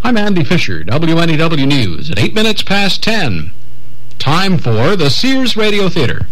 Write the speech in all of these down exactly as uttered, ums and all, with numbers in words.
I'm Andy Fisher, W N E W News, at eight minutes past ten. Time for the Sears Radio Theater.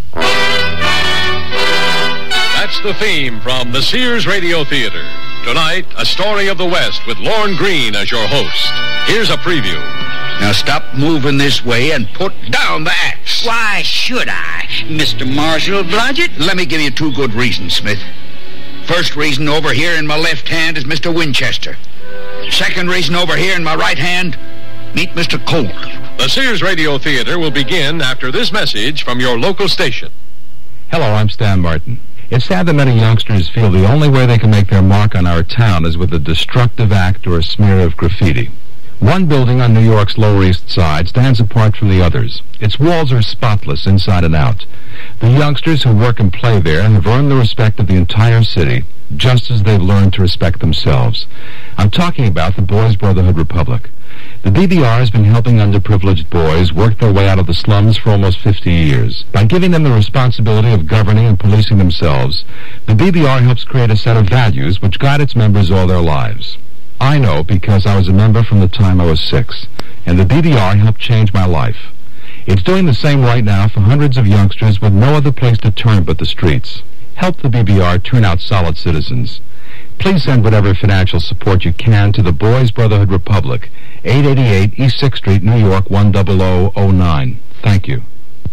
That's the theme from the Sears Radio Theater. Tonight, a story of the West with Lorne Greene as your host. Here's a preview. Now stop moving this way and put down the axe. Why should I, Mister Marshall Blodgett? Let me give you two good reasons, Smith. First reason over here in my left hand is Mister Winchester. Second reason over here in my right hand, meet Mister Colt. The Sears Radio Theater will begin after this message from your local station. Hello, I'm Stan Martin. It's sad that many youngsters feel the only way they can make their mark on our town is with a destructive act or a smear of graffiti. One building on New York's Lower East Side stands apart from the others. Its walls are spotless inside and out. The youngsters who work and play there have earned the respect of the entire city, just as they've learned to respect themselves. I'm talking about the Boys Brotherhood Republic. The B B R has been helping underprivileged boys work their way out of the slums for almost fifty years. By giving them the responsibility of governing and policing themselves, the B B R helps create a set of values which guide its members all their lives. I know because I was a member from the time I was six, and the B B R helped change my life. It's doing the same right now for hundreds of youngsters with no other place to turn but the streets. Help the B B R turn out solid citizens. Please send whatever financial support you can to the Boys Brotherhood Republic, eight eighty-eight East sixth Street, New York, one zero zero zero nine. Thank you.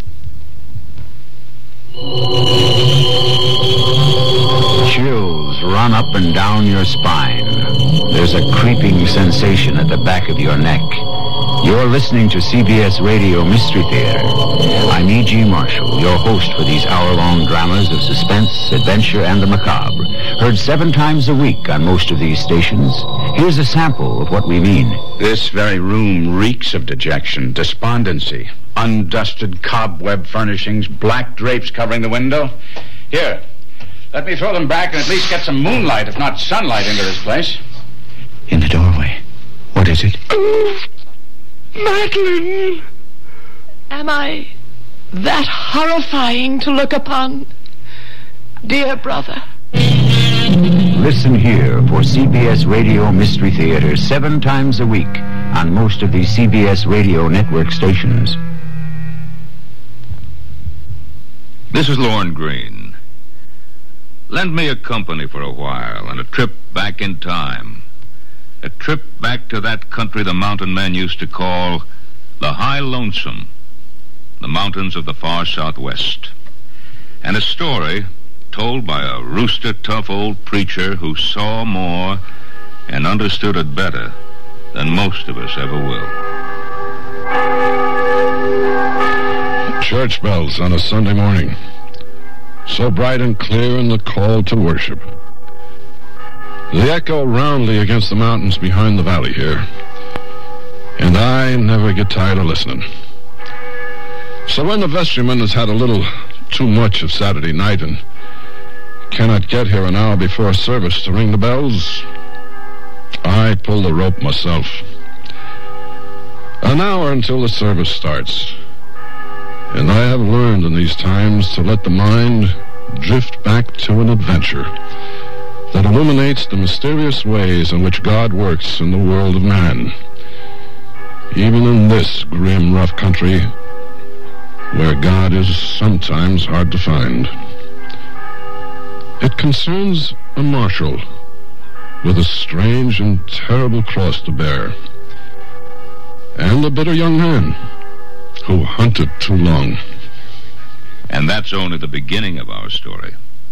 Chills run up and down your spine. There's a creeping sensation at the back of your neck. You're listening to C B S Radio Mystery Theater. I'm E G. Marshall, your host for these hour-long dramas of suspense, adventure, and the macabre. Heard seven times a week on most of these stations. Here's a sample of what we mean. This very room reeks of dejection, despondency, undusted cobweb furnishings, black drapes covering the window. Here, let me throw them back and at least get some moonlight, if not sunlight, into this place. In the doorway. What is it? Oh, Madeline! Am I that horrifying to look upon, dear brother? Listen here for C B S Radio Mystery Theater seven times a week on most of the C B S Radio Network stations. This is Lorne Greene. Lend me a company for a while and a trip back in time. A trip back to that country the mountain men used to call the High Lonesome, the mountains of the far southwest. And a story told by a rooster-tough old preacher who saw more and understood it better than most of us ever will. Church bells on a Sunday morning, so bright and clear in the call to worship. They echo roundly against the mountains behind the valley here, and I never get tired of listening. So when the vestryman has had a little too much of Saturday night and cannot get here an hour before service to ring the bells, I pull the rope myself. An hour until the service starts, and I have learned in these times to let the mind drift back to an adventure that illuminates the mysterious ways in which God works in the world of man, even in this grim, rough country where God is sometimes hard to find. It concerns a marshal with a strange and terrible cross to bear, and a bitter young man who hunted too long. And that's only the beginning of our story.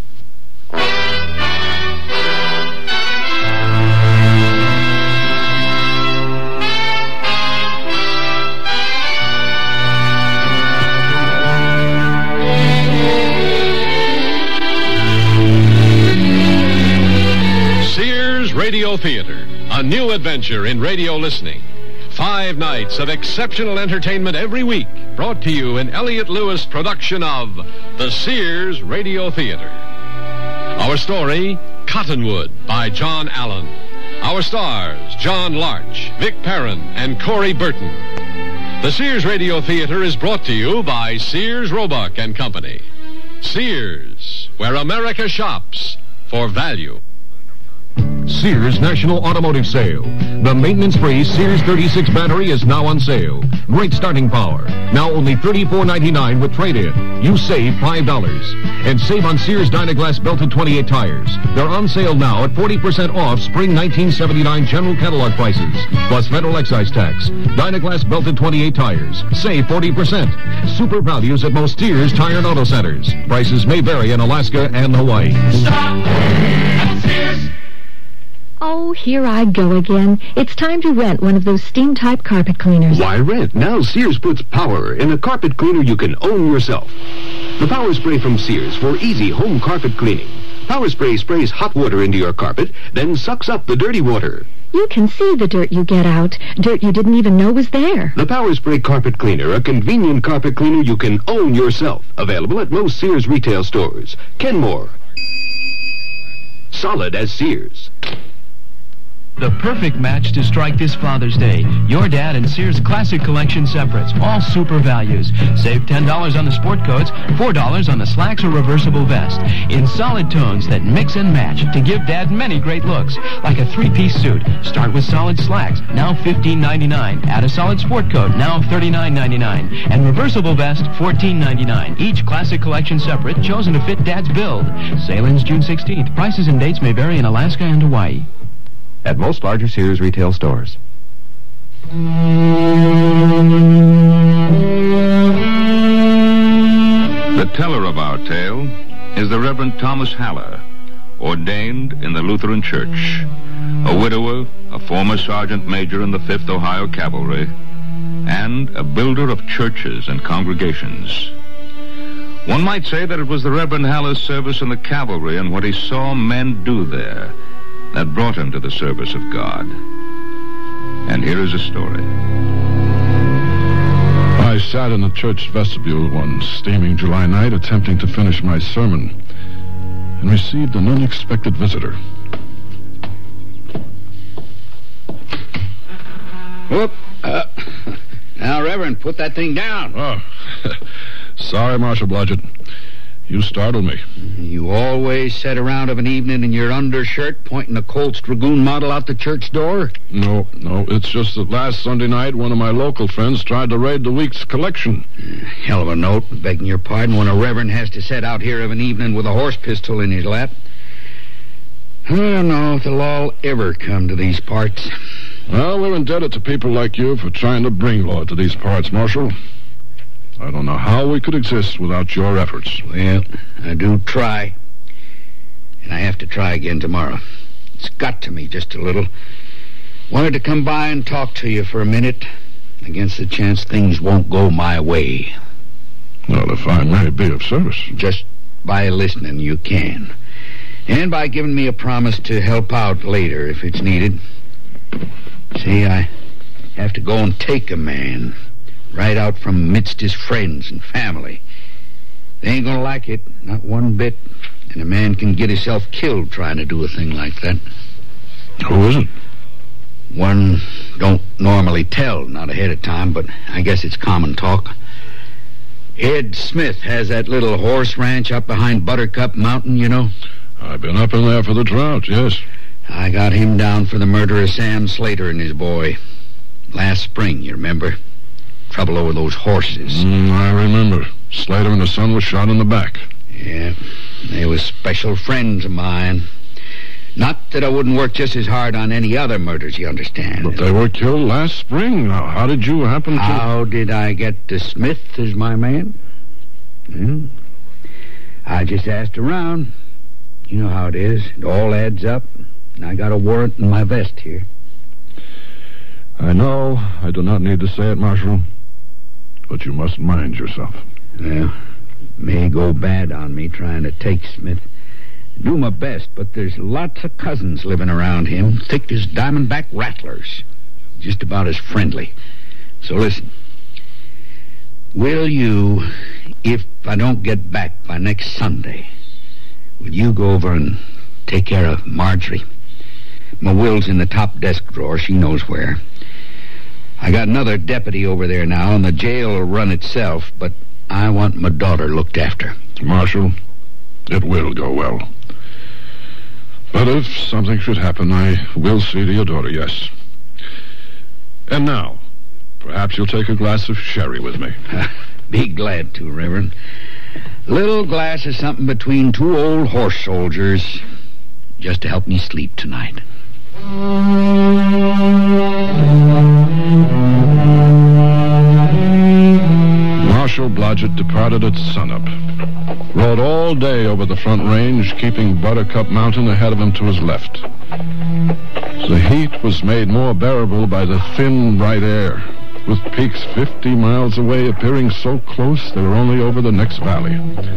Sears Radio Theater, a new adventure in radio listening. Five nights of exceptional entertainment every week, brought to you in Elliott Lewis' production of the Sears Radio Theater. Our story, Cottonwood, by John Allen. Our stars, John Larch, Vic Perrin, and Corey Burton. The Sears Radio Theater is brought to you by Sears Roebuck and Company. Sears, where America shops for value. Sears National Automotive Sale. The maintenance-free Sears thirty-six battery is now on sale. Great starting power. Now only thirty-four ninety-nine with trade-in. You save five dollars. And save on Sears Dynaglass belted twenty-eight tires. They're on sale now at forty percent off spring nineteen seventy-nine general catalog prices, plus federal excise tax. Dynaglass belted twenty-eight tires. Save forty percent. Super values at most Sears Tire and Auto Centers. Prices may vary in Alaska and Hawaii. Stop at Sears. Oh, here I go again. It's time to rent one of those steam-type carpet cleaners. Why rent? Now Sears puts power in a carpet cleaner you can own yourself. The Power Spray from Sears for easy home carpet cleaning. Power Spray sprays hot water into your carpet, then sucks up the dirty water. You can see the dirt you get out. Dirt you didn't even know was there. The Power Spray Carpet Cleaner, a convenient carpet cleaner you can own yourself. Available at most Sears retail stores. Kenmore. Solid as Sears. The perfect match to strike this Father's Day. Your Dad and Sears Classic Collection separates. All super values. Save ten dollars on the sport coats, four dollars on the slacks or reversible vest. In solid tones that mix and match to give Dad many great looks. Like a three-piece suit. Start with solid slacks, now fifteen ninety-nine. Add a solid sport coat, now thirty-nine ninety-nine. And reversible vest, fourteen ninety-nine. Each Classic Collection separate, chosen to fit Dad's build. Sale ends June sixteenth. Prices and dates may vary in Alaska and Hawaii. At most larger Sears retail stores. The teller of our tale is the Reverend Thomas Haller, ordained in the Lutheran Church, a widower, a former sergeant major in the fifth Ohio Cavalry, and a builder of churches and congregations. One might say that it was the Reverend Haller's service in the cavalry and what he saw men do there that brought him to the service of God. And here is a story. I sat in the church vestibule one steaming July night attempting to finish my sermon and received an unexpected visitor. Whoop. Uh, now, Reverend, put that thing down. Oh, sorry, Marshal Blodgett. You startled me. You always sit around of an evening in your undershirt pointing a Colts Dragoon model out the church door? No, no, it's just that last Sunday night one of my local friends tried to raid the week's collection. Uh, hell of a note, begging your pardon, when a reverend has to sit out here of an evening with a horse pistol in his lap. I don't know if it'll all ever come to these parts. Well, we're indebted to people like you for trying to bring law to these parts, Marshal. I don't know how we could exist without your efforts. Well, I do try. And I have to try again tomorrow. It's got to me just a little. Wanted to come by and talk to you for a minute against the chance things won't go my way. Well, if I may be of service. Just by listening, you can. And by giving me a promise to help out later if it's needed. See, I have to go and take a man right out from amidst his friends and family. They ain't gonna like it, not one bit. And a man can get himself killed trying to do a thing like that. Who is it? One don't normally tell, not ahead of time, but I guess it's common talk. Ed Smith has that little horse ranch up behind Buttercup Mountain, you know. I've been up in there for the drought, yes. I got him down for the murder of Sam Slater and his boy. Last spring, you remember? Trouble over those horses. Mm, I remember. Slater and his son was shot in the back. Yeah, they was special friends of mine. Not that I wouldn't work just as hard on any other murders, you understand. But they were killed last spring. Now, how did you happen to... How did I get to Smith as my man? Well, I just asked around. You know how it is. It all adds up. And I got a warrant in my vest here. I know. I do not need to say it, Marshal. But you must mind yourself. Well, it may go bad on me trying to take Smith. Do my best, but there's lots of cousins living around him, thick as diamondback rattlers. Just about as friendly. So listen. Will you, if I don't get back by next Sunday, will you go over and take care of Marjorie? My will's in the top desk drawer. She knows where. I got another deputy over there now, and the jail will run itself, but I want my daughter looked after. Marshal, it will go well. But if something should happen, I will see to your daughter, yes. And now, perhaps you'll take a glass of sherry with me. Be glad to, Reverend. Little glass of something between two old horse soldiers, just to help me sleep tonight. Marshal Blodgett departed at sunup. Rode all day over the Front Range, keeping Buttercup Mountain ahead of him to his left. The heat was made more bearable by the thin, bright air, with peaks fifty miles away appearing so close they were only over the next valley.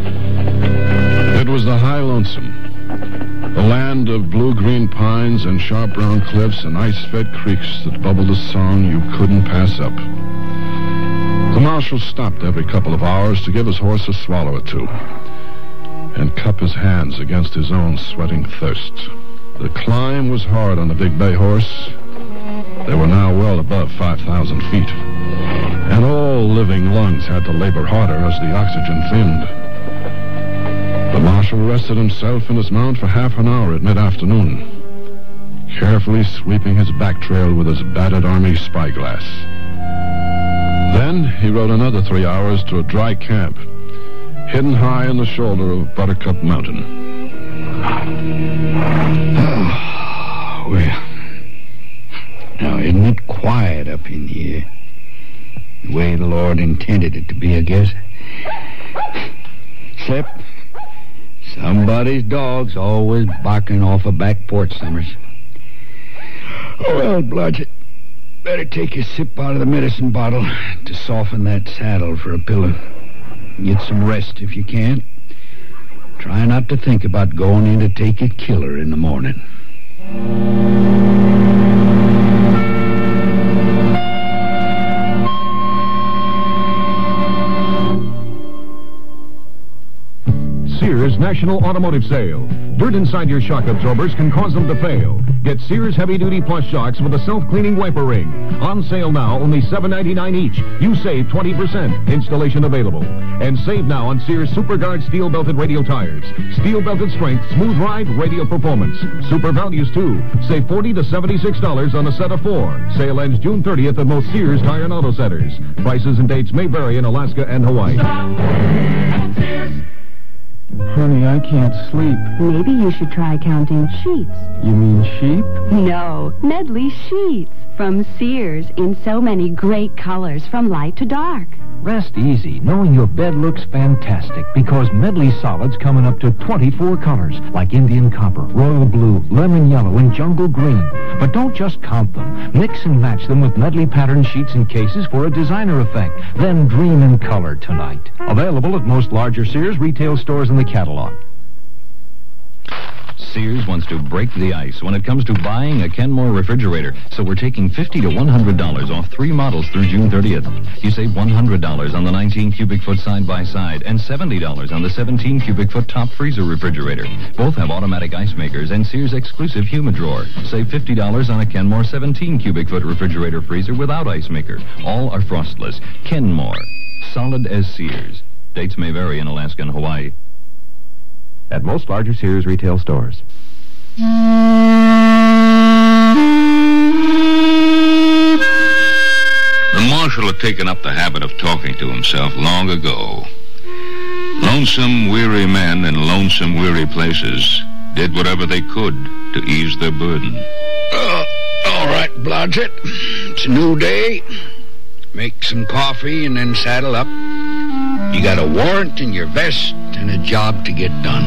It was the High Lonesome, the land of blue-green pines and sharp brown cliffs and ice-fed creeks that bubbled a song you couldn't pass up. The marshal stopped every couple of hours to give his horse a swallow or two and cup his hands against his own sweating thirst. The climb was hard on the big bay horse. They were now well above five thousand feet, and all living lungs had to labor harder as the oxygen thinned. The marshal rested himself and his mount for half an hour at mid-afternoon, carefully sweeping his back trail with his battered army spyglass. Then he rode another three hours to a dry camp, hidden high in the shoulder of Buttercup Mountain. Oh, well, now isn't it quiet up in here? The way the Lord intended it to be, I guess. Except somebody's dog's always barking off a back porch summers. Oh, well, Blodgett, better take a sip out of the medicine bottle to soften that saddle for a pillow. Get some rest if you can. Try not to think about going in to take a killer in the morning. Sears National Automotive Sale. Dirt inside your shock absorbers can cause them to fail. Get Sears heavy-duty plus shocks with a self-cleaning wiper ring. On sale now, only seven ninety-nine each. You save twenty percent. Installation available. And save now on Sears SuperGuard steel-belted radial tires. Steel-belted strength, smooth ride, radial performance. Super values, too. Save forty to seventy-six dollars on a set of four. Sale ends June thirtieth at most Sears Tire and Auto Centers. Prices and dates may vary in Alaska and Hawaii. Honey, I can't sleep. Maybe you should try counting sheets. You mean sheep? No, Medley sheets. From Sears in so many great colors from light to dark. Rest easy knowing your bed looks fantastic because Medley solids come in up to twenty-four colors like Indian copper, royal blue, lemon yellow, and jungle green. But don't just count them. Mix and match them with Medley pattern sheets and cases for a designer effect. Then dream in color tonight. Available at most larger Sears retail stores in the catalog. Sears wants to break the ice when it comes to buying a Kenmore refrigerator. So we're taking fifty to one hundred dollars off three models through June thirtieth. You save one hundred dollars on the nineteen cubic foot side-by-side and seventy dollars on the seventeen cubic foot top freezer refrigerator. Both have automatic ice makers and Sears exclusive Humidor. Save fifty dollars on a Kenmore seventeen cubic foot refrigerator freezer without ice maker. All are frostless. Kenmore. Solid as Sears. Dates may vary in Alaska and Hawaii. At most larger Sears retail stores. The marshal had taken up the habit of talking to himself long ago. Lonesome, weary men in lonesome, weary places did whatever they could to ease their burden. Uh, all right, Blodgett. It's a new day. Make some coffee and then saddle up. You got a warrant in your vest and a job to get done.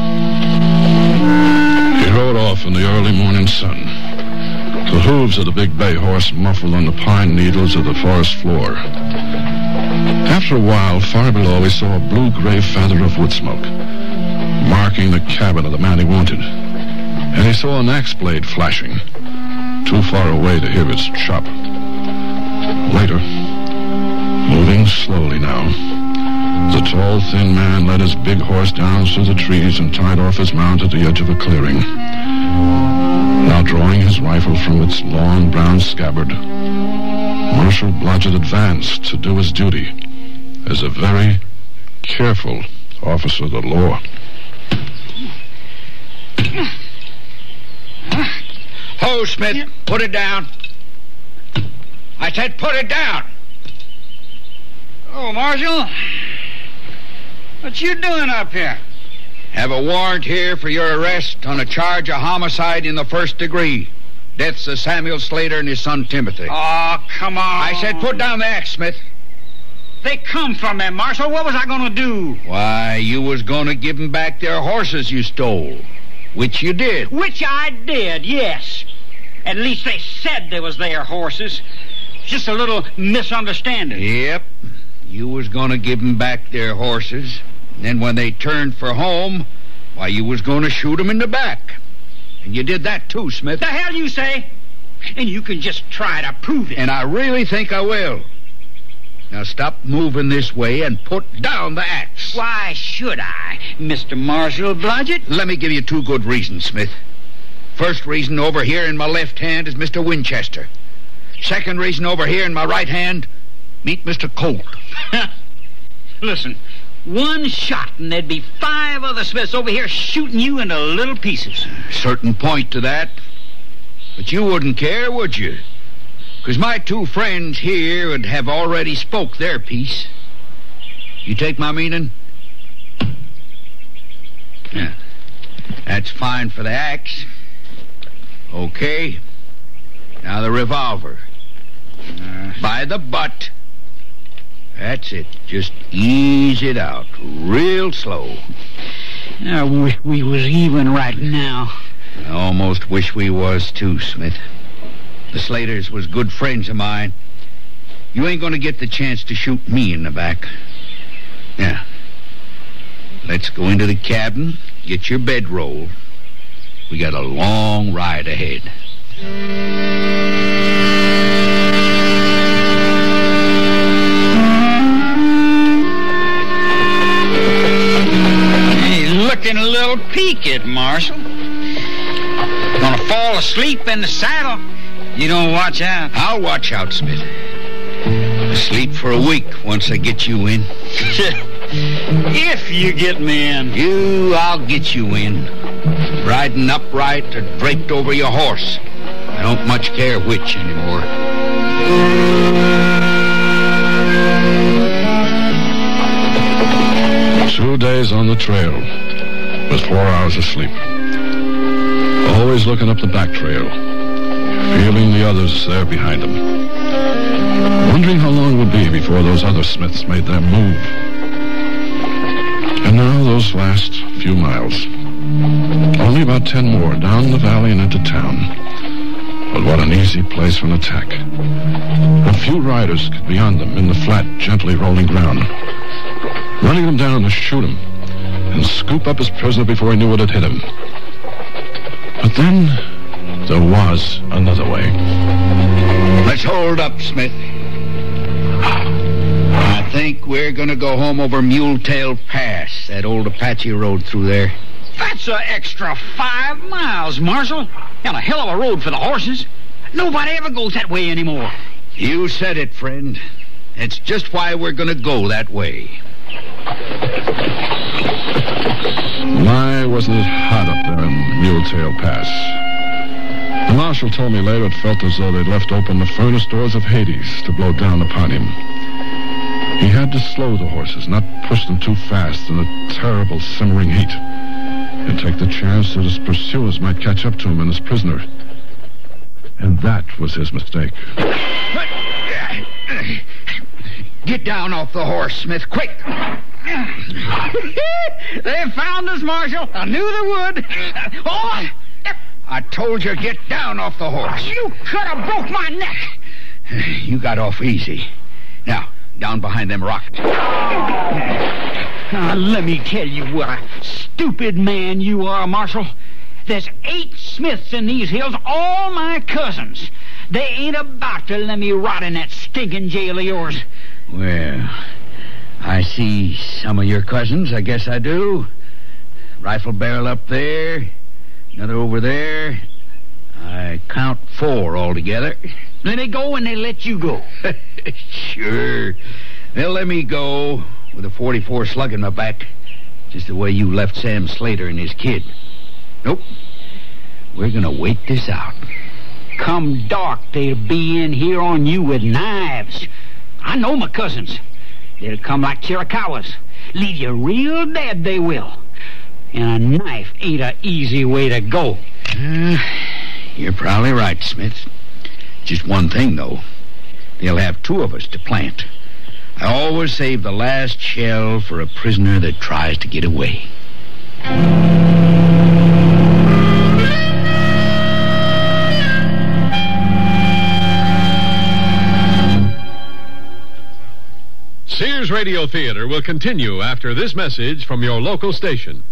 He rode off in the early morning sun, the hooves of the big bay horse muffled on the pine needles of the forest floor. After a while, far below, he saw a blue-gray feather of wood smoke, marking the cabin of the man he wanted. And he saw an axe blade flashing, too far away to hear its chop. Later, moving slowly now, the tall, thin man led his big horse down through the trees and tied off his mount at the edge of a clearing. Now drawing his rifle from its long brown scabbard, Marshal Blodgett advanced to do his duty as a very careful officer of the law. go, Smith. Yeah. Put it down. I said put it down. Oh, Marshal. What you doing up here? Have a warrant here for your arrest on a charge of homicide in the first degree. Deaths of Samuel Slater and his son Timothy. Oh, come on. I said put down the axe, Smith. They come from them, Marshal. What was I going to do? Why, you was going to give them back their horses you stole. Which you did. Which I did, yes. At least they said they was their horses. Just a little misunderstanding. Yep. You was going to give them back their horses. And then when they turned for home, why, you was going to shoot them in the back. And you did that too, Smith. The hell you say? And you can just try to prove it. And I really think I will. Now stop moving this way and put down the axe. Why should I, Mister Marshal Blodgett? Let me give you two good reasons, Smith. First reason, over here in my left hand is Mister Winchester. Second reason, over here in my right hand, meet Mister Colt. Listen, one shot and there'd be five other Smiths over here shooting you into little pieces. Certain point to that. But you wouldn't care, would you? Because my two friends here would have already spoke their piece. You take my meaning? Yeah. That's fine for the axe. Okay. Now the revolver. Uh, By the butt. That's it. Just ease it out. Real slow. I wish we was even right now. I almost wish we was too, Smith. The Slaters was good friends of mine. You ain't going to get the chance to shoot me in the back. Yeah. Let's go into the cabin, get your bedroll. We got a long ride ahead. He's looking a little peaked, Marshal. Gonna fall asleep in the saddle. You don't watch out. I'll watch out, Smith. Sleep for a week once I get you in. If you get me in. You, I'll get you in. Riding upright or draped over your horse. I don't much care which anymore. Two days on the trail with four hours of sleep. Always looking up the back trail. Feeling the others there behind them. Wondering how long it would be before those other Smiths made their move. And now those last few miles. Only about ten more down the valley and into town. But what an easy place for an attack. A few riders could be on them in the flat, gently rolling ground. Running them down to shoot him and scoop up his prisoner before he knew what had hit him. But then there was another way. Let's hold up, Smith. I think we're going to go home over Muletail Pass, that old Apache road through there. That's an extra five miles, Marshal. And a hell of a road for the horses. Nobody ever goes that way anymore. You said it, friend. It's just why we're going to go that way. My, wasn't it hot up there in Muletail Pass. The marshal told me later it felt as though they'd left open the furnace doors of Hades to blow down upon him. He had to slow the horses, not push them too fast in the terrible simmering heat, and take the chance that his pursuers might catch up to him and his prisoner. And that was his mistake. Get down off the horse, Smith, quick! They found us, Marshal. I knew they would. Oh! I told you, get down off the horse. You could have broke my neck. You got off easy. Now, down behind them rocks. Uh, let me tell you what a stupid man you are, Marshal. There's eight Smiths in these hills, all my cousins. They ain't about to let me rot in that stinking jail of yours. Well, I see some of your cousins, I guess I do. Rifle barrel up there, another over there. I count four altogether. Then they go and they let you go. Sure. They'll let me go with a forty-four slug in my back, just the way you left Sam Slater and his kid. Nope. We're going to wait this out. come dark, they'll be in here on you with knives. I know my cousins. They'll come like Chiricahuas. Leave you real dead, they will. And a knife ain't an easy way to go. Uh, you're probably right, Smith. Just one thing, though. They'll have two of us to plant. I always save the last shell for a prisoner that tries to get away. Sears Radio Theater will continue after this message from your local station.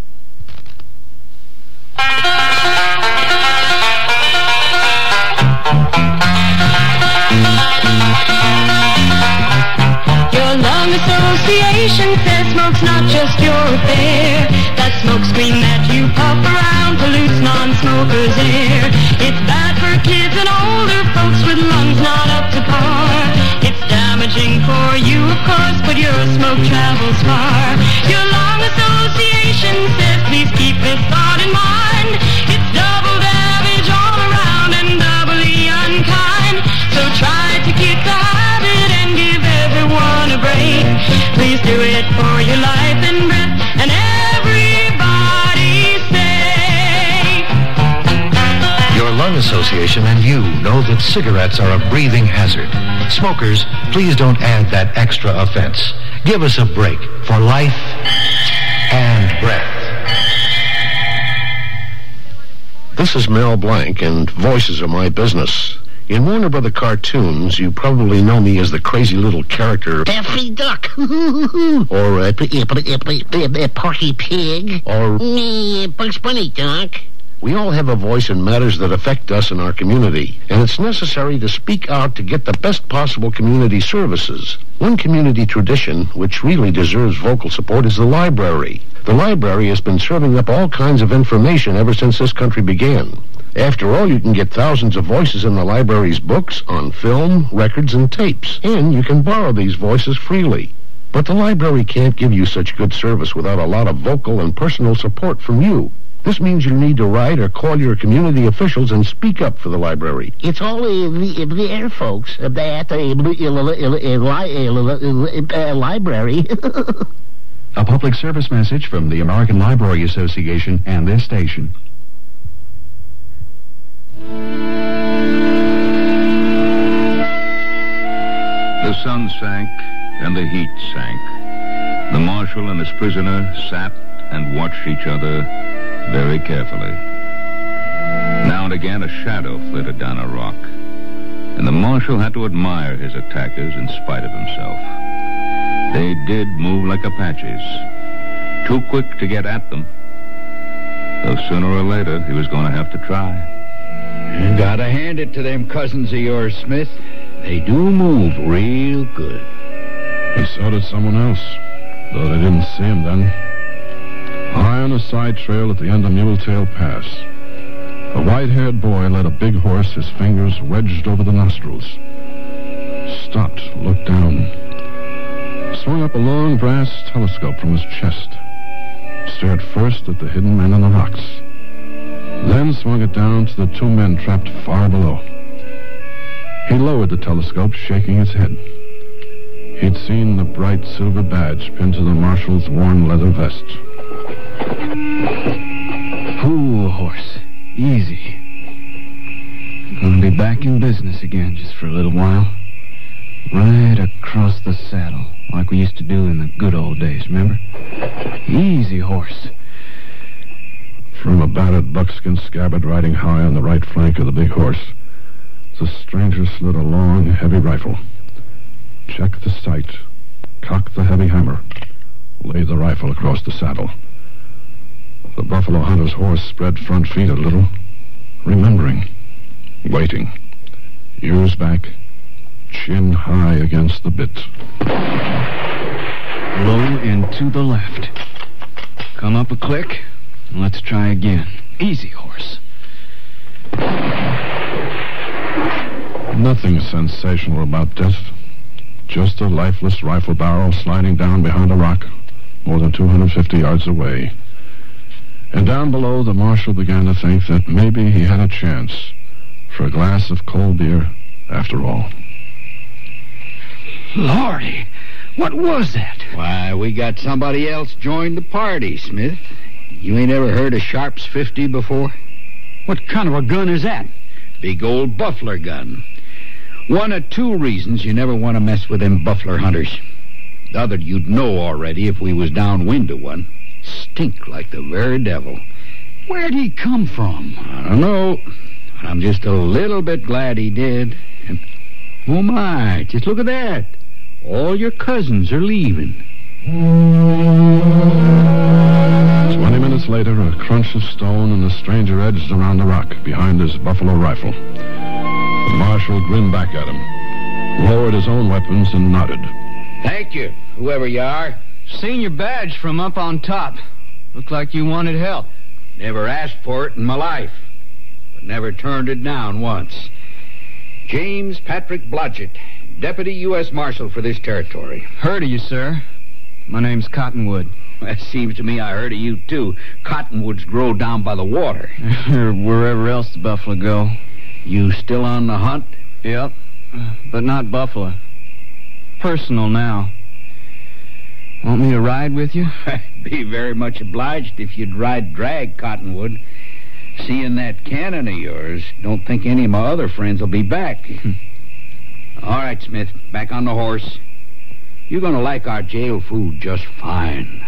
Your lung association says smoke's not just your affair. That smoke screen that you puff around pollutes non-smokers' air. It's bad for kids and older folks with lungs not up to par. It's damaging for you, of course, but your smoke travels far. Your lung association says please keep this thought in mind. It's double damage all around and doubly unkind. So try to keep the habit and give everyone a break. Please do it for your life and breath and everybody's sake. Your lung association and you know that cigarettes are a breathing hazard. Smokers, please don't add that extra offense. Give us a break for life and breath. This is Mel Blanc, and voices are my business. In Warner Brother cartoons, you probably know me as the crazy little character Daffy Duck. or uh, Porky Pig. or Bugs Bunny, Doc. we all have a voice in matters that affect us in our community, and it's necessary to speak out to get the best possible community services. One community tradition, which really deserves vocal support, is the library. The library has been serving up all kinds of information ever since this country began. After all, you can get thousands of voices in the library's books, on film, records, and tapes, and you can borrow these voices freely. But the library can't give you such good service without a lot of vocal and personal support from you. This means you need to write or call your community officials and speak up for the library. It's all uh, the, the air, folks. That uh, uh, library. A public service message from the American Library Association and this station. The sun sank and the heat sank. The marshal and his prisoner sat and watched each other very carefully. Now and again a shadow flitted down a rock, and the marshal had to admire his attackers in spite of himself. They did move like Apaches, too quick to get at them, though sooner or later he was going to have to try. You gotta hand it to them cousins of yours, Smith. They do move real good. And so did someone else, though they didn't see him then. High on a side trail at the end of Muletail Pass, a white-haired boy led a big horse, his fingers wedged over the nostrils. Stopped, looked down, swung up a long brass telescope from his chest, stared first at the hidden men in the rocks, then swung it down to the two men trapped far below. He lowered the telescope, shaking his head. He'd seen the bright silver badge pinned to the marshal's worn leather vest. Cool horse. Easy. Gonna be back in business again just for a little while. Right across the saddle, like we used to do in the good old days, remember? Easy horse. From a battered buckskin scabbard riding high on the right flank of the big horse, the stranger slid a long, heavy rifle. Checked the sight, cocked the heavy hammer, laid the rifle across the saddle. The buffalo hunter's horse spread front feet a little, remembering, waiting, ears back, chin high against the bit. Low and to the left. Come up a click, and let's try again. Easy, horse. Nothing sensational about death. Just a lifeless rifle barrel sliding down behind a rock, more than two hundred fifty yards away. And down below, the marshal began to think that maybe he had a chance. for a glass of cold beer after all. Lordy, what was that? Why, we got somebody else joined the party, Smith. You ain't ever heard of Sharp's fifty before? What kind of a gun is that? Big old buffler gun. One of two reasons you never want to mess with them buffler hunters. The other you'd know already if we was downwind of one. Stink like the very devil. Where'd he come from? I don't know. I'm just a little bit glad he did. And, oh, my, just look at that. All your cousins are leaving. Twenty minutes later, a crunch of stone and the stranger edged around the rock behind his buffalo rifle. The marshal grinned back at him, lowered his own weapons, and nodded. Thank you, whoever you are. Seen your badge from up on top. Looked like you wanted help. Never asked for it in my life, but never turned it down once. James Patrick Blodgett, Deputy U S Marshal for this territory. Heard of you, sir. My name's Cottonwood. It seems to me I heard of you, too. Cottonwoods grow down by the water. Or wherever else the buffalo go. You still on the hunt? Yep, but not buffalo. Personal now. Want me to ride with you? I'd be very much obliged if you'd ride drag, Cottonwood. Seeing that cannon of yours, don't think any of my other friends will be back. All right, Smith, back on the horse. You're going to like our jail food just fine.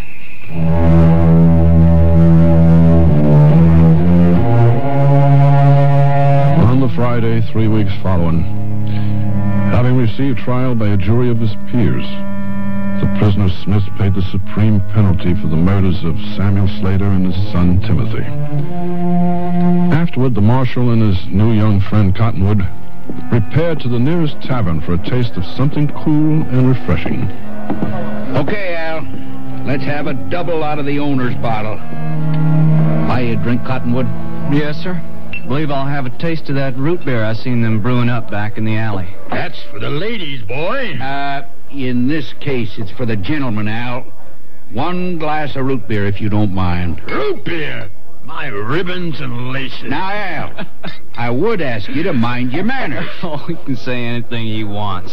On the Friday, three weeks following, having received trial by a jury of his peers, the prisoner Smith paid the supreme penalty for the murders of Samuel Slater and his son Timothy. Afterward, the marshal and his new young friend Cottonwood repaired to the nearest tavern for a taste of something cool and refreshing. Okay, Al. Let's have a double out of the owner's bottle. Buy you a drink, Cottonwood? Yes, sir. Believe I'll have a taste of that root beer I seen them brewing up back in the alley. That's for the ladies, boy. Uh, in this case, it's for the gentlemen, Al. One glass of root beer, if you don't mind. Root beer? My ribbons and laces. Now, Al, I would ask you to mind your manners. Oh, he can say anything he wants.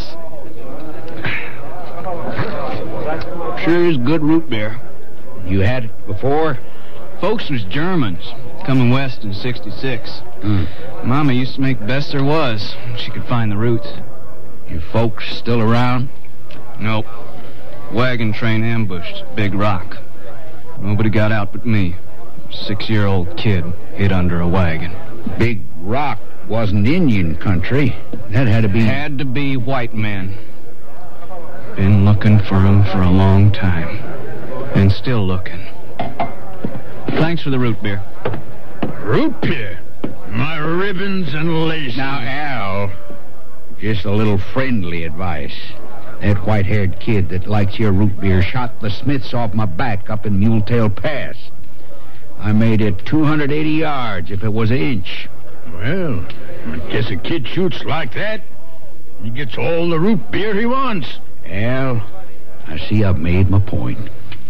Sure is good root beer. You had it before? Folks was Germans, coming west in sixty-six. Mm. Mama used to make the best there was. She could find the roots. Your folks still around? Nope. Wagon train ambushed Big Rock. Nobody got out but me. Six-year-old kid hid under a wagon. Big Rock wasn't Indian country. That had to be... Had to be white men. Been looking for 'em for a long time. And still looking. Thanks for the root beer. Root beer? My ribbons and laces. Now, Al, just a little friendly advice. That white-haired kid that likes your root beer shot the Smiths off my back up in Muletail Pass. I made it two hundred eighty yards if it was an inch. Well, I guess a kid shoots like that. He gets all the root beer he wants. Al, I see I've made my point.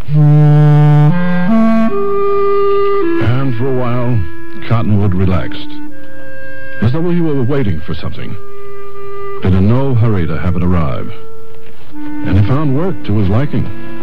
And for a while, Cottonwood relaxed, as though he were waiting for something, but in no hurry to have it arrive. And he found work to his liking.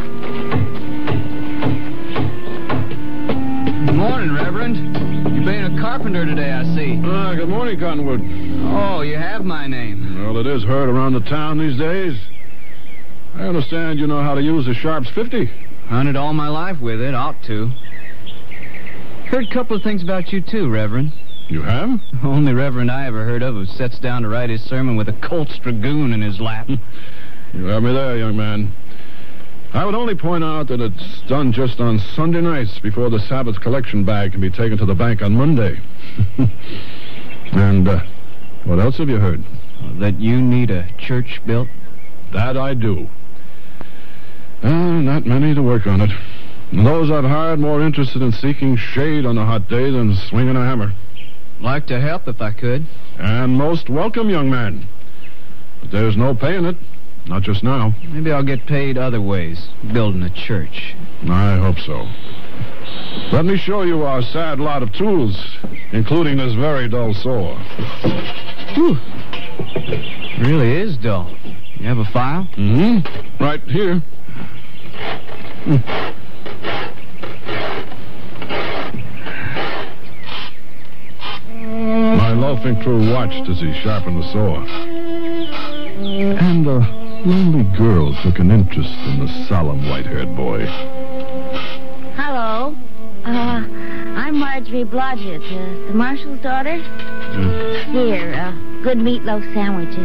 Good morning, Reverend. You're being a carpenter today, I see. Ah, good morning, Cottonwood. Oh, you have my name. Well, it is heard around the town these days. I understand you know how to use a Sharp's fifty. Hunted all my life with it, ought to. Heard a couple of things about you, too, Reverend. You have? Only Reverend I ever heard of who sits down to write his sermon with a Colt's Dragoon in his lap. You have me there, young man. I would only point out that it's done just on Sunday nights before the Sabbath collection bag can be taken to the bank on Monday. And uh, what else have you heard? That you need a church built? That I do. Uh, not many to work on it. And those I've hired more interested in seeking shade on a hot day than swinging a hammer. Like to help if I could. And most welcome, young man. But there's no pay in it. Not just now. Maybe I'll get paid other ways, building a church. I hope so. Let me show you our sad lot of tools, including this very dull saw. Whew. Really is dull. You have a file? Mm-hmm. Right here. Mm. My loafing crew watched as he sharpened the saw. And a lonely girl took an interest in the solemn white-haired boy. Hello. Uh, I'm Marjorie Blodgett, uh, the marshal's daughter. Mm. Here, uh, good meatloaf sandwiches.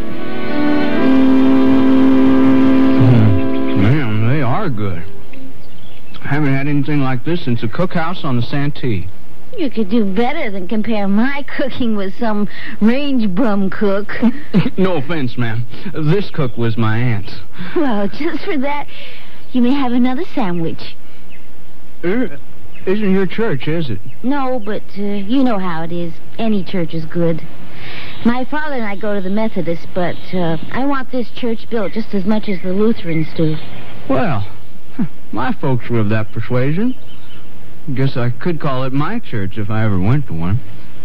Mm. Man, they are good. I haven't had anything like this since the cookhouse on the Santee. You could do better than compare my cooking with some range bum cook. No offense, ma'am. This cook was my aunt's. Well, just for that, you may have another sandwich. Er, isn't your church, is it? No, but uh, you know how it is. Any church is good. My father and I go to the Methodist, but uh, I want this church built just as much as the Lutherans do. Well, my folks were of that persuasion. Guess I could call it my church if I ever went to one.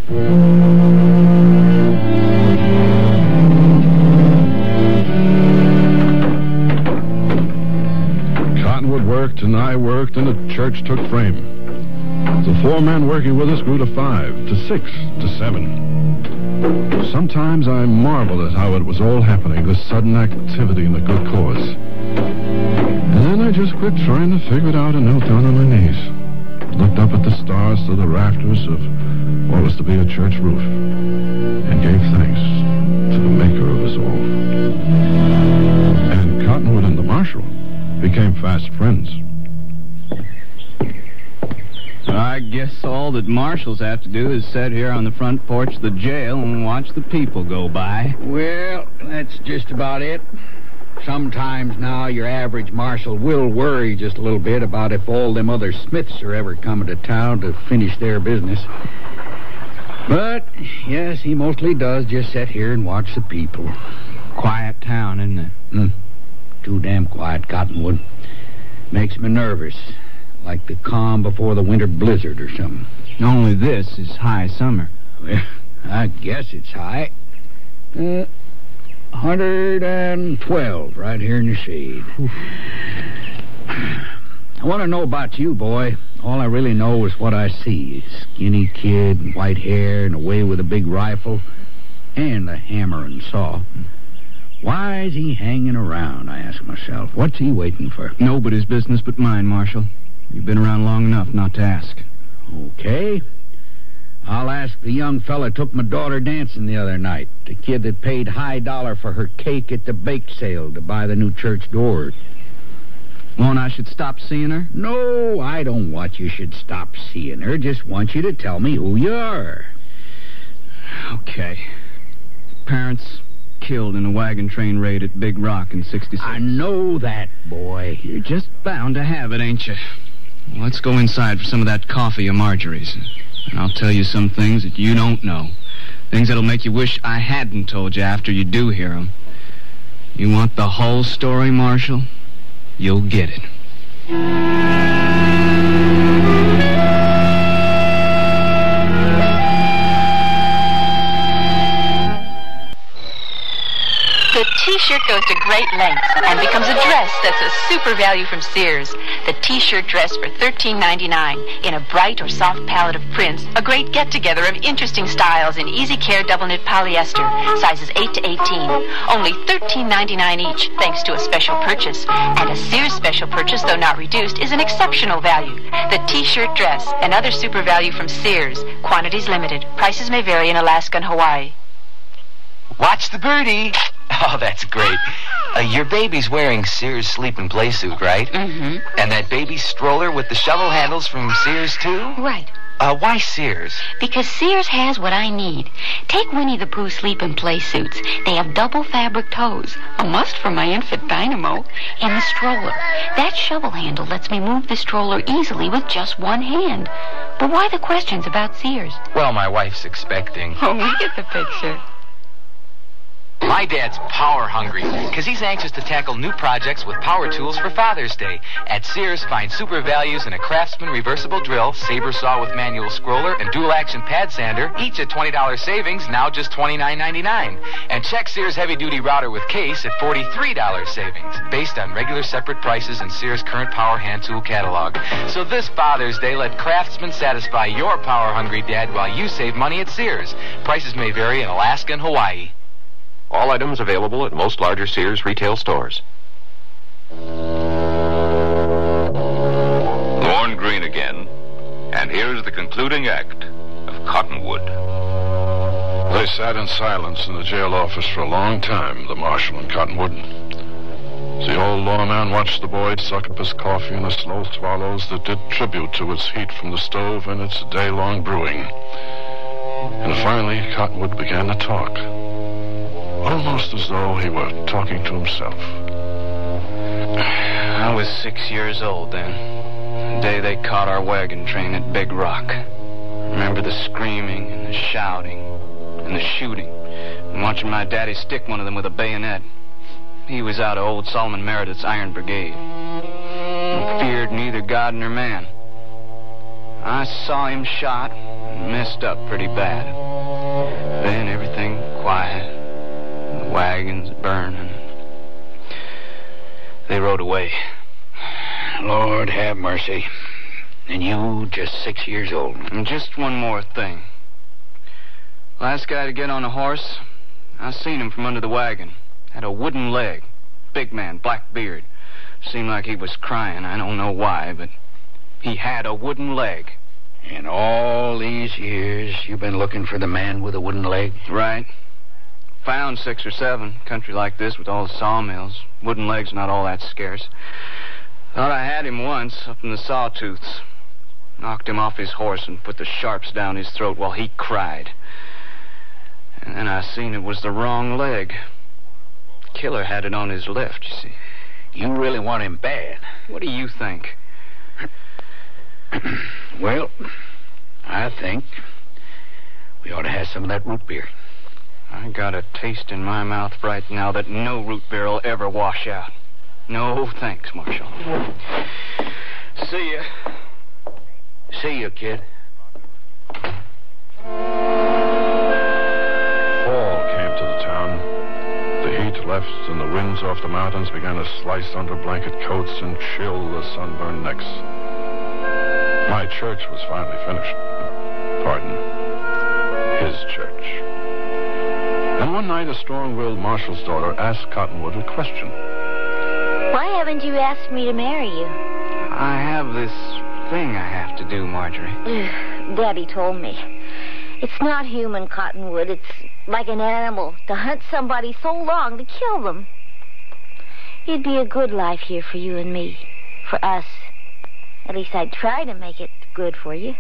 Cottonwood worked, and I worked, and the church took frame. The four men working with us grew to five, to six, to seven. Sometimes I marvel at how it was all happening, this sudden activity in a good cause. And then I just quit trying to figure it out and knelt down on my knees. Looked up at the stars through the rafters of what was to be a church roof, and gave thanks to the maker of us all. And Cottonwood and the marshal became fast friends. I guess all that marshals have to do is sit here on the front porch of the jail and watch the people go by. Well, that's just about it. Sometimes now your average marshal will worry just a little bit about if all them other Smiths are ever coming to town to finish their business. But, yes, he mostly does just sit here and watch the people. Quiet town, isn't it? Mm. Too damn quiet, Cottonwood. Makes me nervous. Like the calm before the winter blizzard or something. Only this is high summer. Well, I guess it's high. Uh... one hundred twelve right here in the shade. Oof. I want to know about you, boy. All I really know is what I see. A skinny kid, white hair, and away with a big rifle, and a hammer and saw. Why is he hanging around, I ask myself. What's he waiting for? Nobody's business but mine, Marshal. You've been around long enough not to ask. Okay. I'll ask the young fella took my daughter dancing the other night. The kid that paid high dollar for her cake at the bake sale to buy the new church door. Want I should stop seeing her? No, I don't want you should stop seeing her. Just want you to tell me who you are. Okay. Parents killed in a wagon train raid at Big Rock in sixty-six. I know that, boy. You're just bound to have it, ain't you? Well, let's go inside for some of that coffee of Marjorie's. And I'll tell you some things that you don't know. Things that'll make you wish I hadn't told you after you do hear them. You want the whole story, Marshal? You'll get it. The T-shirt goes to great lengths and becomes a dress that's a super value from Sears. The T-shirt dress for thirteen ninety-nine in a bright or soft palette of prints, a great get-together of interesting styles in easy care double knit polyester, sizes eight to eighteen. Only thirteen ninety-nine each, thanks to a special purchase. And a Sears special purchase, though not reduced, is an exceptional value. The T-shirt dress, another super value from Sears. Quantities limited. Prices may vary in Alaska and Hawaii. Watch the birdie. Oh, that's great. Uh, your baby's wearing Sears sleep and play suit, right? Mm-hmm. And that baby stroller with the shovel handles from Sears, too? Right. Uh, why Sears? Because Sears has what I need. Take Winnie the Pooh sleep and play suits. They have double fabric toes, a must for my infant Dynamo, and the stroller. That shovel handle lets me move the stroller easily with just one hand. But why the questions about Sears? Well, my wife's expecting. Oh, we get the picture. My dad's power hungry because he's anxious to tackle new projects with power tools for Father's Day. At Sears, find super values in a Craftsman reversible drill, saber saw with manual scroller, and dual action pad sander, each at twenty dollars savings, now just twenty-nine ninety-nine. And check Sears heavy duty router with case at forty-three dollars savings, based on regular separate prices in Sears' current power hand tool catalog. So this Father's Day, let Craftsman satisfy your power hungry dad while you save money at Sears. Prices may vary in Alaska and Hawaii. All items available at most larger Sears retail stores. Lorne Greene again, and here's the concluding act of Cottonwood. They sat in silence in the jail office for a long time, the marshal and Cottonwood. As the old lawman watched the boy suck up his coffee in the slow swallows that did tribute to its heat from the stove and its day-long brewing. And finally, Cottonwood began to talk. Almost as though he were talking to himself. I was six years old then. The day they caught our wagon train at Big Rock. Remember the screaming and the shouting and the shooting. And watching my daddy stick one of them with a bayonet. He was out of old Solomon Meredith's Iron Brigade. And feared neither God nor man. I saw him shot and messed up pretty bad. Then everything quiet. The wagons burning. They rode away. Lord have mercy. And you just six years old. And just one more thing. Last guy to get on a horse, I seen him from under the wagon. Had a wooden leg. Big man, black beard. Seemed like he was crying. I don't know why, but he had a wooden leg. In all these years, you've been looking for the man with a wooden leg? Right. Found six or seven. Country like this with all the sawmills. Wooden legs not all that scarce. Thought I had him once up in the Sawtooths. Knocked him off his horse and put the sharps down his throat while he cried. And then I seen it was the wrong leg. Killer had it on his left, you see. You really want him bad. What do you think? Well, I think we ought to have some of that root beer. I got a taste in my mouth right now that no root beer will ever wash out. No thanks, Marshal. See ya. See you, kid. Fall came to the town. The heat left and the winds off the mountains began to slice under blanket coats and chill the sunburned necks. My church was finally finished. Pardon. His church. And one night, a strong-willed marshal's daughter asked Cottonwood a question. Why haven't you asked me to marry you? I have this thing I have to do, Marjorie. Daddy told me. It's not human, Cottonwood. It's like an animal, to hunt somebody so long to kill them. It'd be a good life here for you and me. For us. At least I'd try to make it good for you.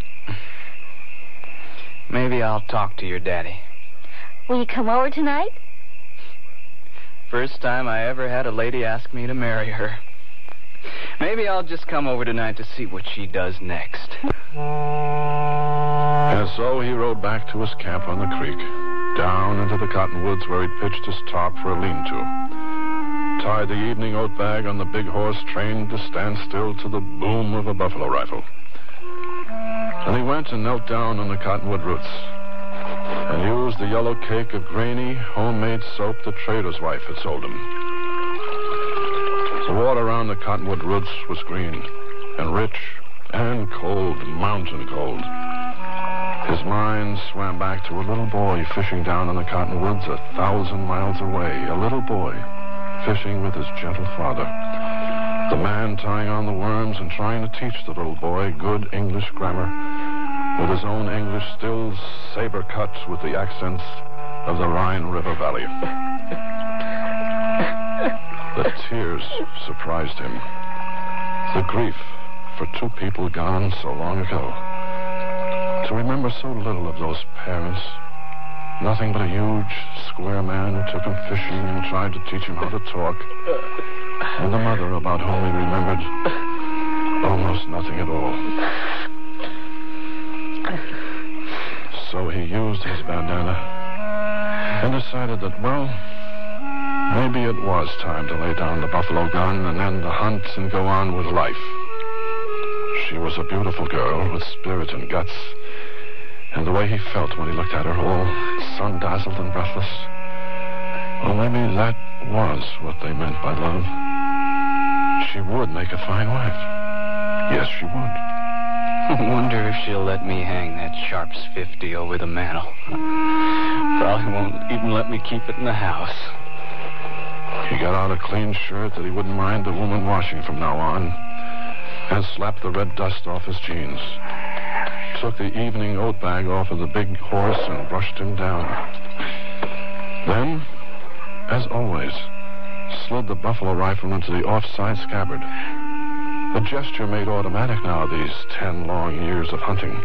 Maybe I'll talk to your daddy. Will you come over tonight? First time I ever had a lady ask me to marry her. Maybe I'll just come over tonight to see what she does next. And so he rode back to his camp on the creek, down into the cottonwoods where he'd pitched his top for a lean-to. Tied the evening oat bag on the big horse, trained to stand still to the boom of a buffalo rifle. And he went and knelt down on the cottonwood roots and used the yellow cake of grainy, homemade soap the trader's wife had sold him. The water around the cottonwood roots was green and rich and cold, mountain cold. His mind swam back to a little boy fishing down in the cottonwoods a thousand miles away. A little boy fishing with his gentle father. The man tying on the worms and trying to teach the little boy good English grammar, with his own English still saber-cut with the accents of the Rhine River Valley. The tears surprised him. The grief for two people gone so long ago. To remember so little of those parents. Nothing but a huge, square man who took him fishing and tried to teach him how to talk. And the mother about whom he remembered almost nothing at all. So he used his bandana and decided that, well, Maybe it was time to lay down the buffalo gun and end the hunt and go on with life. She was a beautiful girl with spirit and guts. And the way he felt when he looked at her, all sun-dazzled and breathless. Well, maybe that was what they meant by love. She would make a fine wife. Yes, she would. I wonder if she'll let me hang that Sharps fifty over the mantel. Probably won't even let me keep it in the house. He got out a clean shirt that he wouldn't mind the woman washing from now on, and slapped the red dust off his jeans. Took the evening oat bag off of the big horse and brushed him down. Then, as always, slid the buffalo rifle into the offside scabbard. A gesture made automatic now these ten long years of hunting.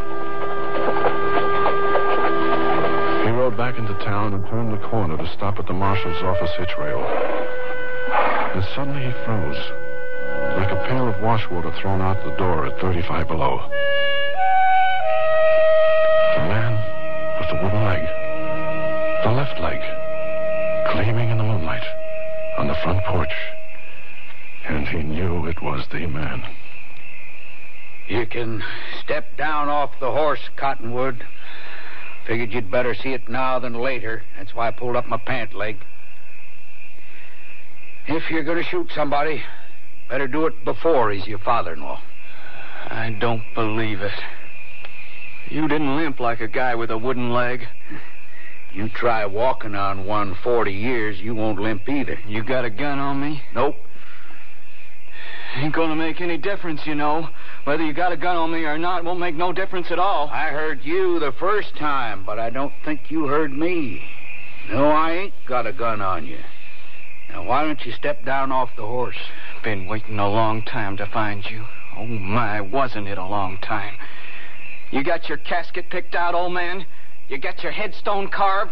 He rode back into town and turned the corner to stop at the marshal's office hitch rail. And suddenly he froze, like a pail of wash water thrown out the door at thirty-five below. The man with the wooden leg, the left leg, gleaming in the moonlight on the front porch. And he knew it was the man. You can step down off the horse, Cottonwood. Figured you'd better see it now than later. That's why I pulled up my pant leg. If you're going to shoot somebody, better do it before he's your father-in-law. I don't believe it. You didn't limp like a guy with a wooden leg. You try walking on one forty years, you won't limp either. You got a gun on me? Nope. Ain't gonna make any difference, you know. Whether you got a gun on me or not won't make no difference at all. I heard you the first time, but I don't think you heard me. No, I ain't got a gun on you. Now, why don't you step down off the horse? Been waiting a long time to find you. Oh, my, wasn't it a long time. You got your casket picked out, old man? You got your headstone carved?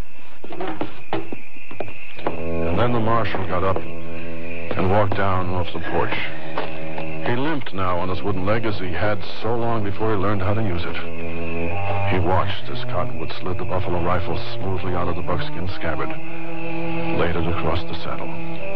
And then the marshal got up and walked down off the porch. He limped now on his wooden leg as he had so long before he learned how to use it. He watched as Cottonwood slid the buffalo rifle smoothly out of the buckskin scabbard, laid it across the saddle.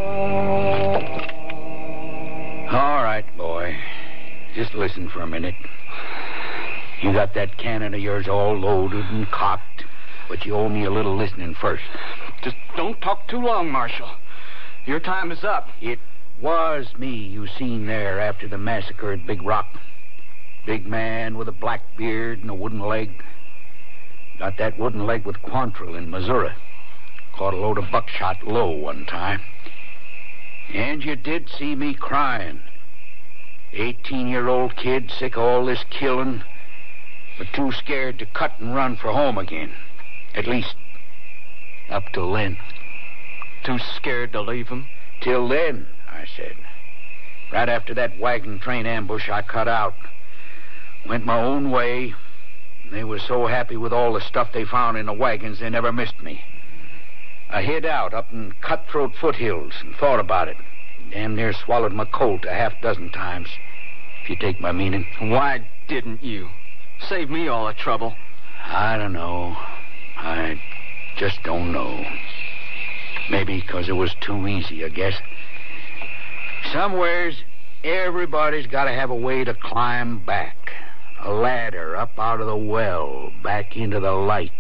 All right, boy. Just listen for a minute. You got that cannon of yours all loaded and cocked, but you owe me a little listening first. Just don't talk too long, Marshal. Your time is up. It was me you seen there after the massacre at Big Rock. Big man with a black beard and a wooden leg. Got that wooden leg with Quantrill in Missouri. Caught a load of buckshot low one time. And you did see me crying. Eighteen-year-old kid, sick of all this killing, but too scared to cut and run for home again. At least, up till then. Too scared to leave him? Till then, I said. Right after that wagon train ambush, I cut out. Went my own way. They were so happy with all the stuff they found in the wagons, they never missed me. I hid out up in Cutthroat Foothills and thought about it. Damn near swallowed my colt a half dozen times, if you take my meaning. Why didn't you? Save me all the trouble. I don't know. I just don't know. Maybe because it was too easy, I guess. Somewheres, everybody's got to have a way to climb back. A ladder up out of the well, back into the light.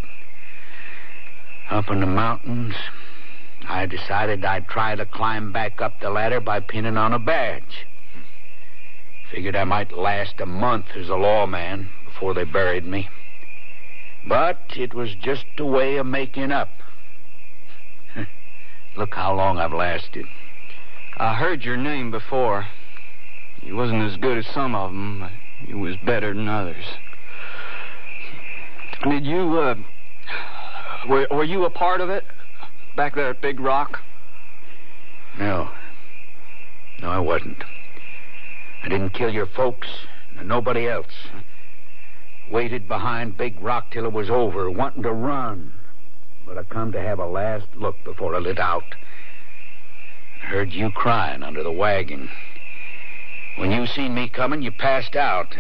Up in the mountains, I decided I'd try to climb back up the ladder by pinning on a badge. Figured I might last a month as a lawman before they buried me. But it was just a way of making up. Look how long I've lasted. I heard your name before. You wasn't as good as some of them, but you was better than others. Did you, uh... Were, were you a part of it? Back there at Big Rock? No. No, I wasn't. I didn't kill your folks, and nobody else. Waited behind Big Rock till it was over, wanting to run. But I come to have a last look before I lit out. I heard you crying under the wagon. When you seen me coming, you passed out.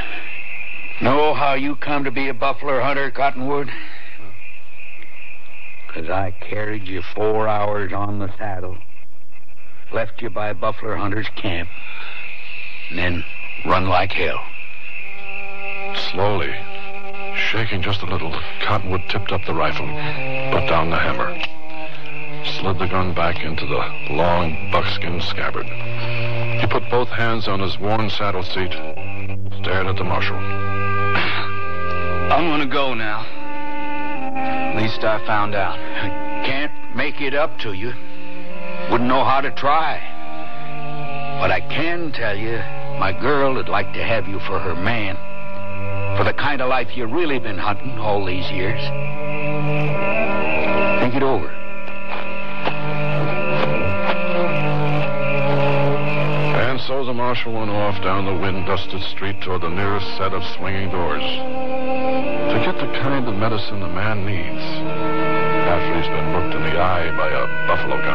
Know how you come to be a buffalo hunter, Cottonwood? 'cause I carried you four hours on the saddle, left you by Buffalo Hunter's camp, and then run like hell. Slowly, shaking just a little, Cottonwood tipped up the rifle, put down the hammer, slid the gun back into the long buckskin scabbard. He put both hands on his worn saddle seat, stared at the marshal. I'm gonna go now. At least I found out. I can't make it up to you. Wouldn't know how to try. But I can tell you, my girl would like to have you for her man. For the kind of life you've really been hunting all these years. Think it over. And so the marshal went off down the wind-dusted street toward the nearest set of swinging doors to get the kind of medicine a man needs after he's been hooked in the eye by a buffalo gun.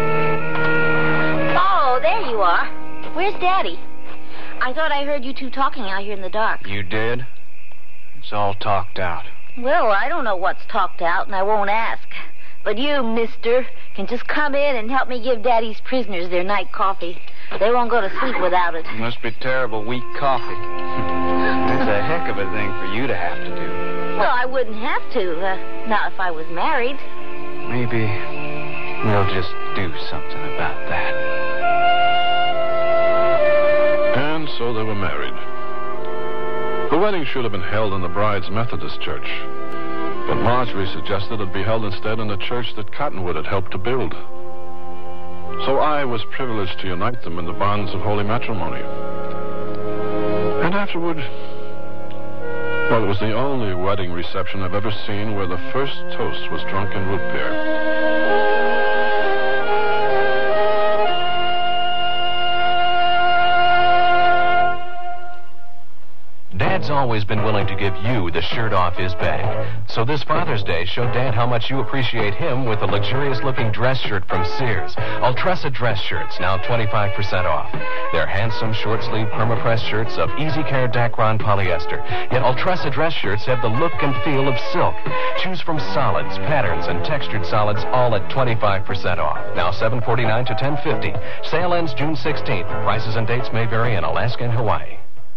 Oh, there you are. Where's Daddy? I thought I heard you two talking out here in the dark. You did? It's all talked out. Well, I don't know what's talked out, and I won't ask. But you, mister, can just come in and help me give Daddy's prisoners their night coffee. They won't go to sleep without it. It must be terrible weak coffee. It's a heck of a thing for you to have to do. Well, I wouldn't have to, uh, not if I was married. Maybe we'll just do something about that. And so they were married. The wedding should have been held in the bride's Methodist church, but Marjorie suggested it be held instead in the church that Cottonwood had helped to build. So I was privileged to unite them in the bonds of holy matrimony. And afterward, well, it was the only wedding reception I've ever seen where the first toast was drunk in root beer. Dad's always been willing to give you the shirt off his back. So this Father's Day, show Dad how much you appreciate him with a luxurious-looking dress shirt from Sears. Ultressa dress shirts, now twenty-five percent off. They're handsome, short-sleeve, perma-pressed shirts of easy-care Dacron polyester. Yet Ultressa dress shirts have the look and feel of silk. Choose from solids, patterns, and textured solids, all at twenty-five percent off. Now seven forty-nine to ten fifty. Sale ends June sixteenth. Prices and dates may vary in Alaska and Hawaii.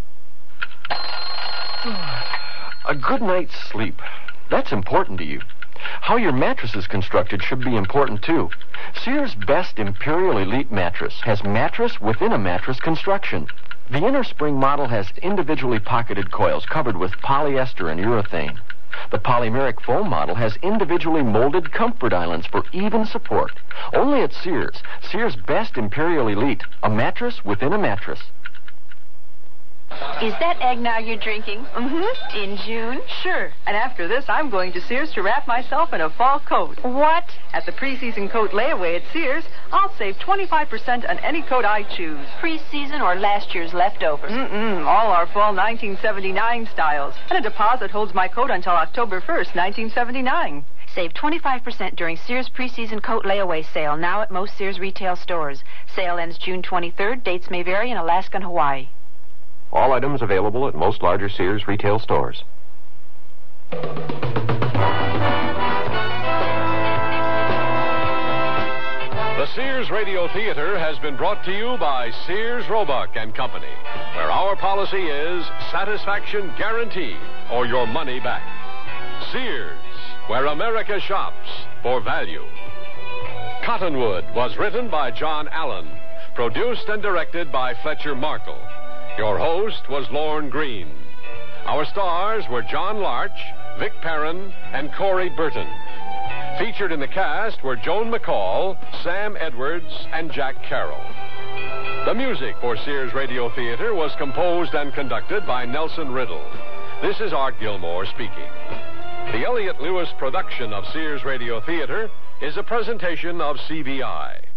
A good night's sleep. That's important to you. How your mattress is constructed should be important, too. Sears' Best Imperial Elite mattress has mattress within a mattress construction. The inner spring model has individually pocketed coils covered with polyester and urethane. The polymeric foam model has individually molded comfort islands for even support. Only at Sears. Sears' Best Imperial Elite, a mattress within a mattress. Is that eggnog you're drinking? Mm-hmm. In June? Sure. And after this, I'm going to Sears to wrap myself in a fall coat. What? At the preseason coat layaway at Sears, I'll save twenty-five percent on any coat I choose. Preseason or last year's leftovers? Mm-mm. All our fall nineteen seventy-nine styles. And a deposit holds my coat until October first, nineteen seventy-nine. Save twenty-five percent during Sears preseason coat layaway sale, now at most Sears retail stores. Sale ends June twenty-third. Dates may vary in Alaska and Hawaii. All items available at most larger Sears retail stores. The Sears Radio Theater has been brought to you by Sears Roebuck and Company, where our policy is satisfaction guaranteed or your money back. Sears, where America shops for value. Cottonwood was written by John Allen, produced and directed by Fletcher Markle. Your host was Lorne Green. Our stars were John Larch, Vic Perrin, and Corey Burton. Featured in the cast were Joan McCall, Sam Edwards, and Jack Carroll. The music for Sears Radio Theater was composed and conducted by Nelson Riddle. This is Art Gilmore speaking. The Elliott Lewis production of Sears Radio Theater is a presentation of C B I.